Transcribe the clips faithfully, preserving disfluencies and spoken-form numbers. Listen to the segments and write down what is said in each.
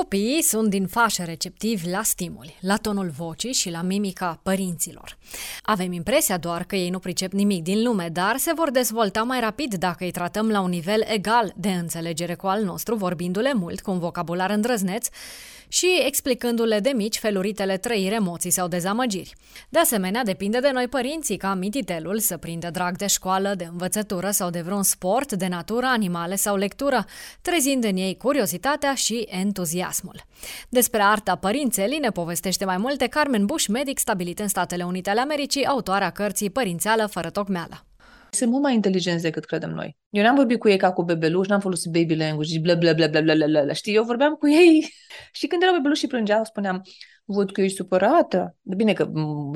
Copiii sunt din fașă receptivi la stimuli, la tonul vocii și la mimica părinților. Avem impresia doar că ei nu pricep nimic din lume, dar se vor dezvolta mai rapid dacă îi tratăm la un nivel egal de înțelegere cu al nostru, vorbindu-le mult cu un vocabular îndrăzneț și explicându-le de mici feluritele trăiri, emoții sau dezamăgiri. De asemenea, depinde de noi părinții ca mititelul să prindă drag de școală, de învățătură sau de vreun sport, de natură, animale sau lectură, trezind în ei curiozitatea și entuziasmul. Despre arta părințelii ne povestește mai multe Carmen Bush, medic stabilit în Statele Unite ale Americii, autoarea cărții Părințeală fără tocmeală. Sunt mult mai inteligenți decât credem noi. Eu n-am vorbit cu ei ca cu bebeluși, n-am folosit baby language, bla bla bla bla bla bla bla, știi? Eu vorbeam cu ei și când erau bebeluși și plângeau, spuneam, văd că ești supărată. De bine că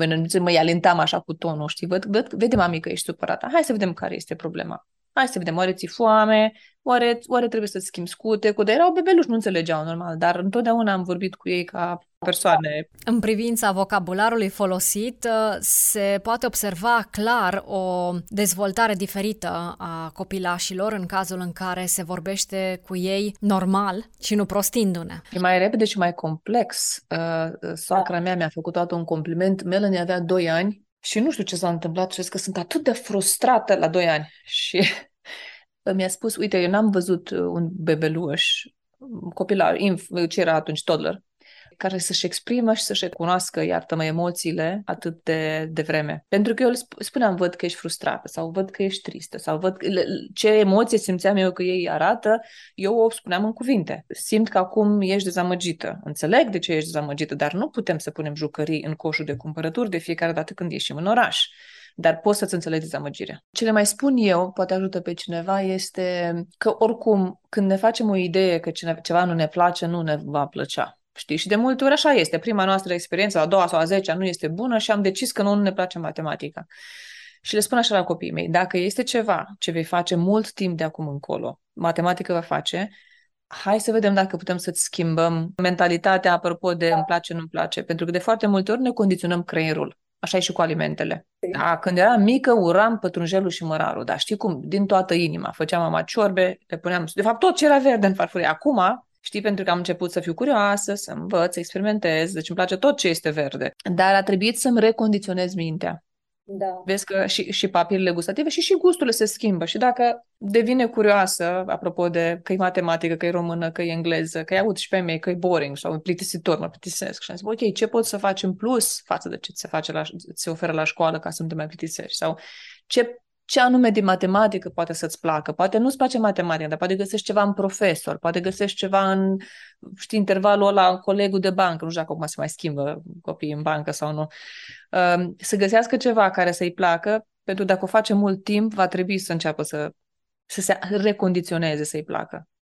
mă alentam așa cu tonul, știi? Văd, văd, vede mami că ești supărată. Hai să vedem care este problema. Hai să vedem, oare ți-e foame, oare, oare trebuie să-ți schimbi scute, că de erau bebeluși, nu înțelegeau normal, dar întotdeauna am vorbit cu ei ca persoane. În privința vocabularului folosit, se poate observa clar o dezvoltare diferită a copilașilor în cazul în care se vorbește cu ei normal și nu prostindu-ne. E mai repede și mai complex. Uh, soacra mea mi-a făcut toată un compliment. Melanie avea doi ani și nu știu ce s-a întâmplat și că sunt atât de frustrată la doi ani. Și mi-a spus, uite, eu n-am văzut un bebeluș, copilar, ce era atunci, toddler, care să-și exprimă și să-și recunoască, iartă-mă, emoțiile atât de, de vreme. Pentru că eu le spuneam, văd că ești frustrată sau văd că ești tristă sau văd ce emoție simțeam eu că ei arată, eu o spuneam în cuvinte. Simt că acum ești dezamăgită. Înțeleg de ce ești dezamăgită, dar nu putem să punem jucării în coșul de cumpărături de fiecare dată când ieșim în oraș. Dar poți să-ți înțelegi dezamăgirea. Ce le mai spun eu, poate ajută pe cineva, este că oricum, când ne facem o idee că ceva nu ne place, nu ne va plăcea. Știi? Și de multe ori așa este. Prima noastră experiență, a doua sau a zecea, nu este bună și am decis că nu, nu ne place matematica. Și le spun așa la copiii mei, dacă este ceva ce vei face mult timp de acum încolo, matematică va face, hai să vedem dacă putem să-ți schimbăm mentalitatea apropo de îmi place, nu-mi place. Pentru că de foarte multe ori ne condiționăm creierul. Așa e și cu alimentele. Da, când eram mică, uram pătrunjelul și mărarul. Dar știi cum? Din toată inima. Făceam mama ciorbe, le puneam... De fapt, tot ce era verde în farfurie. Acum, știi, pentru că am început să fiu curioasă, să învăț, să experimentez, deci îmi place tot ce este verde. Dar a trebuit să-mi recondiționez mintea. Da. Vezi că și, și papilele gustative și și gusturile se schimbă. Și dacă devine curioasă, apropo de că e matematică, că e română, că e engleză, că e aud și pe mei, că e boring sau plictisitor, mă plictisesc. Și am zis, ok, ce pot să faci în plus față de ce ți se, face la, ți se oferă la școală ca să nu te mai plictisești? Sau ce, ce anume din matematică poate să-ți placă? Poate nu-ți place matematica, dar poate găsești ceva în profesor, poate găsești ceva în, știi, intervalul ăla, colegul de bancă, nu știu dacă acum se mai schimbă copiii în bancă sau nu. Să găsească ceva care să-i placă, pentru că dacă o face mult timp, va trebui să înceapă să, să se recondiționeze, să-i placă.